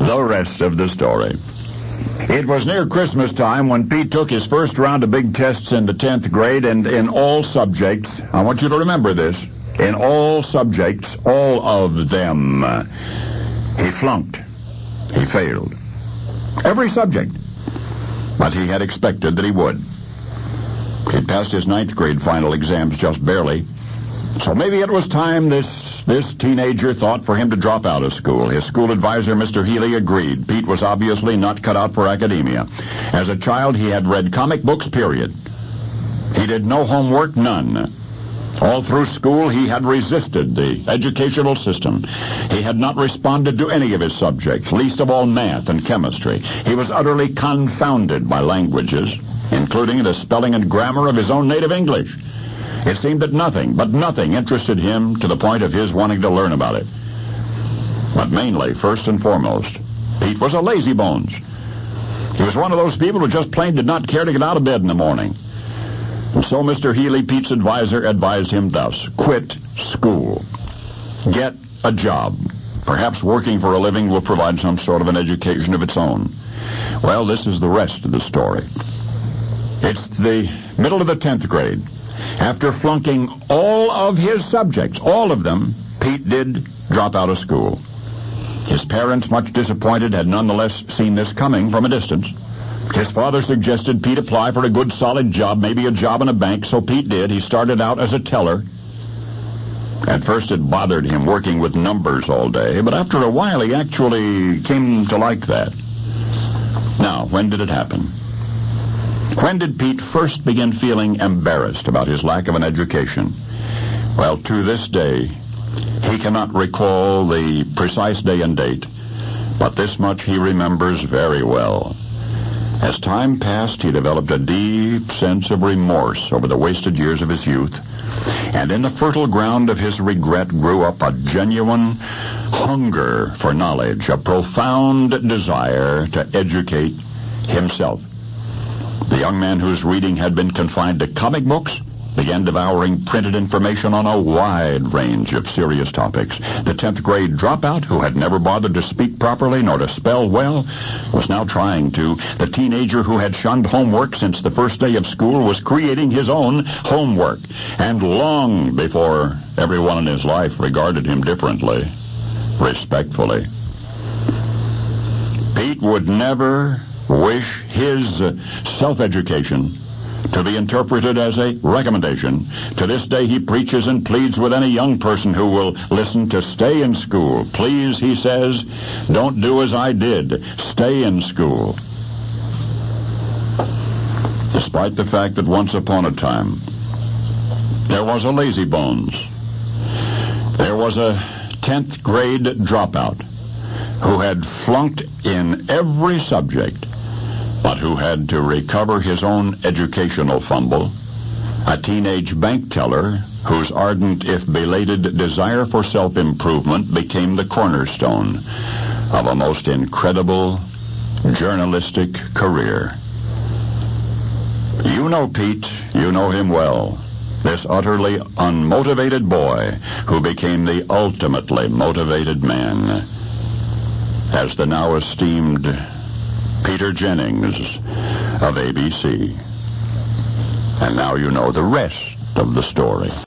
the rest of the story. It was near Christmas time when Pete took his first round of big tests in the 10th grade, and in all subjects, I want you to remember this, in all subjects, all of them, he flunked. He failed. Every subject. But he had expected that he would. He'd passed his 9th grade final exams just barely. So maybe it was time, this teenager thought, for him to drop out of school. His school advisor, Mr. Healy, agreed. Pete was obviously not cut out for academia. As a child, he had read comic books, period. He did no homework, none. All through school, he had resisted the educational system. He had not responded to any of his subjects, least of all math and chemistry. He was utterly confounded by languages, including the spelling and grammar of his own native English. It seemed that nothing interested him to the point of his wanting to learn about it. But mainly, first and foremost, Pete was a lazybones. He was one of those people who just plain did not care to get out of bed in the morning. And so Mr. Healy, Pete's advisor, advised him thus: quit school. Get a job. Perhaps working for a living will provide some sort of an education of its own. Well, this is the rest of the story. It's the middle of the 10th grade. After flunking all of his subjects, all of them, Pete did drop out of school. His parents, much disappointed, had nonetheless seen this coming from a distance. His father suggested Pete apply for a good, solid job, maybe a job in a bank, so Pete did. He started out as a teller. At first it bothered him working with numbers all day, but after a while he actually came to like that. Now, when did it happen? When did Pete first begin feeling embarrassed about his lack of an education? Well, to this day, he cannot recall the precise day and date, but this much he remembers very well. As time passed, he developed a deep sense of remorse over the wasted years of his youth, and in the fertile ground of his regret grew up a genuine hunger for knowledge, a profound desire to educate himself. The young man whose reading had been confined to comic books began devouring printed information on a wide range of serious topics. The 10th grade dropout, who had never bothered to speak properly nor to spell well, was now trying to. The teenager who had shunned homework since the first day of school was creating his own homework, and long before everyone in his life regarded him differently, respectfully. Pete would never wish his self-education to be interpreted as a recommendation. To this day, he preaches and pleads with any young person who will listen to stay in school. Please, he says, don't do as I did. Stay in school. Despite the fact that once upon a time, there was a lazybones. There was a 10th grade dropout who had flunked in every subject, but who had to recover his own educational fumble, a teenage bank teller whose ardent, if belated, desire for self-improvement became the cornerstone of a most incredible journalistic career. You know Pete, you know him well, this utterly unmotivated boy who became the ultimately motivated man, as the now esteemed Peter Jennings of ABC. And now you know the rest of the story.